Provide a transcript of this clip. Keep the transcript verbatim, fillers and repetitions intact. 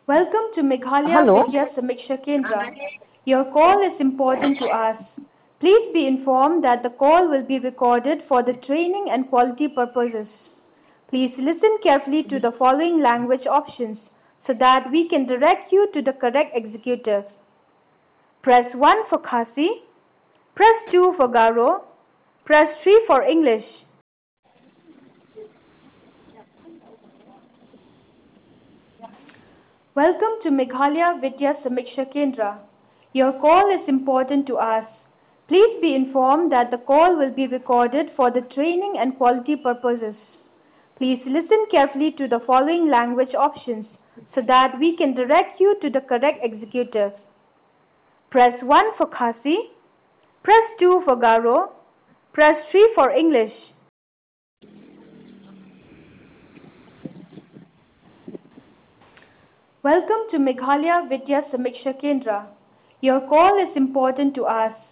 Welcome to Meghalaya Hello. Vidya Samiksha Kendra. Your call is important to us. Please be informed that the call will be recorded for the training and quality purposes. Please listen carefully to the following language options so that we can direct you to the correct executive. Press one for Khasi. Press two for Garo. Press three for English. Welcome to Meghalaya Vidya Samiksha Kendra. Your call is important to us. Please be informed that the call will be recorded for the training and quality purposes. Please listen carefully to the following language options so that we can direct you to the correct executive. Press one for Khasi. Press two for Garo. Press three for English. Welcome to Meghalaya Vidya Samiksha Kendra. Your call is important to us.